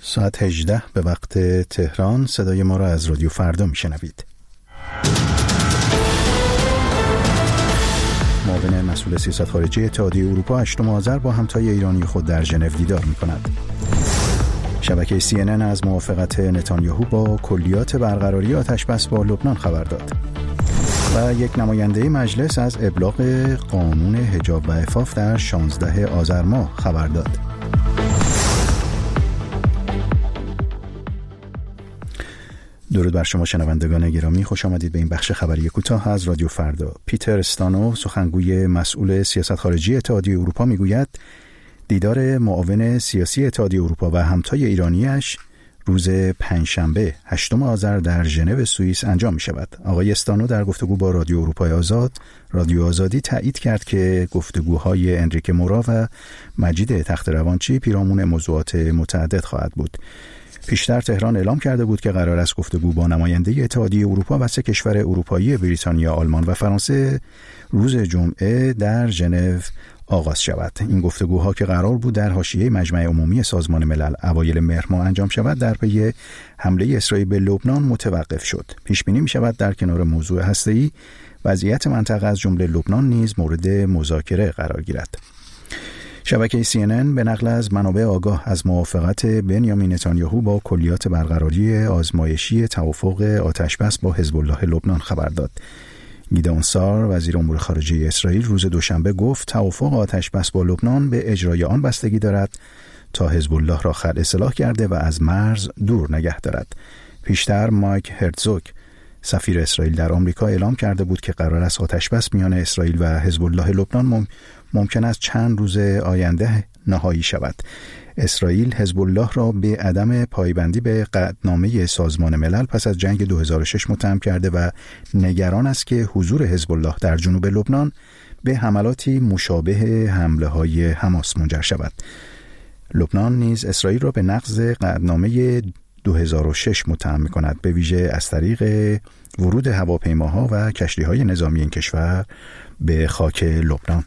ساعت 18 به وقت تهران. صدای ما را از رادیو فردا میشنوید. معاون مسئول سیاست خارجی اتحادیه اروپا 8 آذر با همتای ایرانی خود در ژنو دیدار می‌کند. شبکه CNN از موافقت نتانیاهو با کلیات برقراری آتش‌بس با لبنان خبر داد. و یک نماینده مجلس از ابلاغ قانون حجاب و عفاف در 16 آذر ماه خبر داد. درود بر شما شنوندگان گرامی، خوش آمدید به این بخش خبری کوتاه از رادیو فردا. پیتر استانو، سخنگوی مسئول سیاست خارجی اتحادیه اروپا، میگوید دیدار معاون سیاسی اتحادیه اروپا و همتای ایرانیش روز پنجشنبه 8 آذر در ژنو سوئیس انجام می شود. آقای استانو در گفتگو با رادیو اروپای آزاد، رادیو آزادی تایید کرد که گفتگوهای انریک مورا و مجید تخت‌روانچی پیرامون موضوعات متعدد خواهد بود. پیشتر تهران اعلام کرده بود که قرار است گفتگو با نماینده اتحادیه اروپا و 3 کشور اروپایی بریتانیا، آلمان و فرانسه روز جمعه در ژنو آغاز شود. این گفتگوها که قرار بود در حاشیه مجمع عمومی سازمان ملل اوایل مهر ماه انجام شود، در پی حمله اسرائیل به لبنان متوقف شد. پیش بینی می شود در کنار موضوع هسته‌ای، وضعیت منطقه از جمله لبنان نیز مورد مذاکره قرار گیرد. شبکه CNN به نقل از منابع آگاه از موافقت بنیامین نتانیاهو با کلیات برقراری آزمایشی توافق آتش‌بس با حزب الله لبنان خبر داد. گیدئون سار، وزیر امور خارجه اسرائیل، روز دوشنبه گفت توافق آتش‌بس با لبنان به اجرای آن بستگی دارد تا حزب الله را خلع سلاح کرده و از مرز دور نگه دارد. پیشتر مایک هرتزوگ، سفیر اسرائیل در آمریکا، اعلام کرده بود که قرار است آتش‌بس میان اسرائیل و حزب الله لبنان ممکن است چند روز آینده نهایی شود. اسرائیل حزب الله را به عدم پایبندی به قطعنامه سازمان ملل پس از جنگ 2006 متهم کرده و نگران است که حضور حزب الله در جنوب لبنان به حملاتی مشابه حمله‌های حماس منجر شود. لبنان نیز اسرائیل را به نقض قطعنامه 2006 متهم می‌کند، به ویژه از طریق ورود هواپیماها و کشتی‌های نظامی این کشور به خاک لبنان.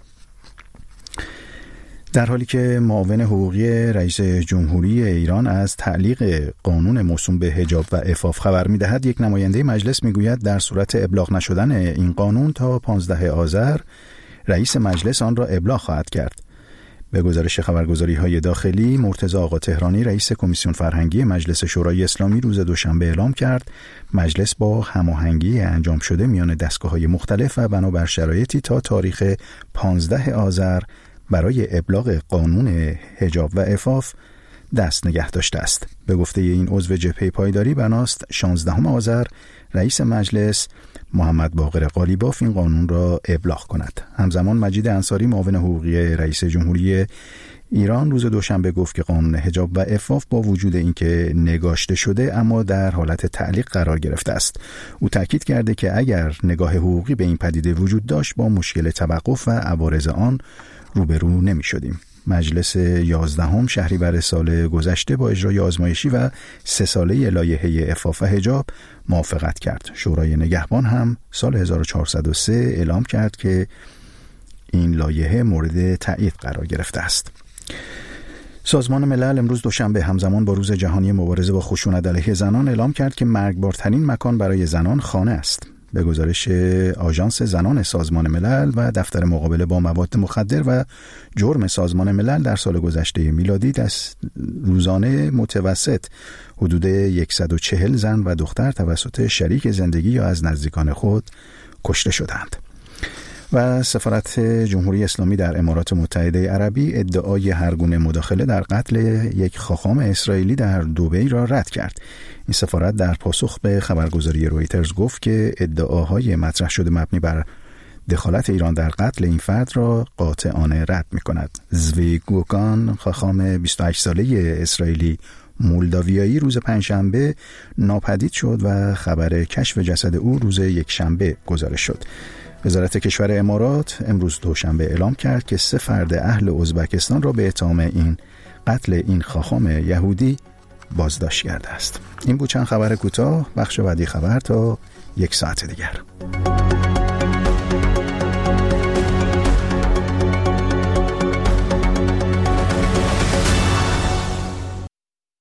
در حالی که معاون حقوقی رئیس جمهوری ایران از تعلیق قانون موسوم به حجاب و عفاف خبر می‌دهد، یک نماینده مجلس می‌گوید در صورت ابلاغ نشدن این قانون تا 15 آذر رئیس مجلس آن را ابلاغ خواهد کرد. به گزارش خبرگزاری‌های داخلی، مرتضی آقا تهرانی، رئیس کمیسیون فرهنگی مجلس شورای اسلامی، روز دوشنبه اعلام کرد مجلس با هماهنگی انجام شده میان دستگاه‌های مختلف و بنابر شرایطی تا تاریخ 15 آذر برای ابلاغ قانون حجاب و عفاف دست نگه داشته است. به گفته این عضو جبهه پایداری، بناست 16 آذر رئیس مجلس محمد باقر قالیباف این قانون را ابلاغ کند. همزمان مجید انصاری، معاون حقوقی رئیس جمهوری ایران، روز دوشنبه گفت که قانون حجاب و عفاف با وجود اینکه نگاشته شده اما در حالت تعلیق قرار گرفته است. او تاکید کرده که اگر نگاه حقوقی به این پدیده وجود داشت با مشکل توقف و عوارض آن روبرو نمی شدیم. مجلس 11 شهریور سال گذشته با اجرای آزمایشی و 3 ساله لایحه عفاف و حجاب موافقت کرد. شورای نگهبان هم سال 1403 اعلام کرد که این لایحه مورد تایید قرار گرفته است. سازمان ملل امروز دوشنبه همزمان با روز جهانی مبارزه با خشونت علیه زنان اعلام کرد که مرگبارترین مکان برای زنان خانه است. به گزارش آژانس زنان سازمان ملل و دفتر مقابله با مواد مخدر و جرم سازمان ملل، در سال گذشته میلادی روزانه متوسط حدود 140 زن و دختر توسط شریک زندگی یا از نزدیکان خود کشته شدند. و سفارت جمهوری اسلامی در امارات متحده عربی ادعای هرگونه مداخله در قتل یک خاخام اسرائیلی در دبی را رد کرد. این سفارت در پاسخ به خبرگزاری رویترز گفت که ادعاهای مطرح شده مبنی بر دخالت ایران در قتل این فرد را قاطعانه رد می‌کند. زوی گوکان، خاخام 28 ساله اسرائیلی مولداویایی، روز پنجشنبه ناپدید شد و خبر کشف جسد او روز یکشنبه گزارش شد. وزارت کشور امارات امروز دوشنبه اعلام کرد که 3 فرد اهل ازبکستان را به اتهام این قتل این خاخام یهودی بازداشت کرده است. این بود چند خبر کوتاه. بخش بعدی خبر تا 1 ساعت دیگر.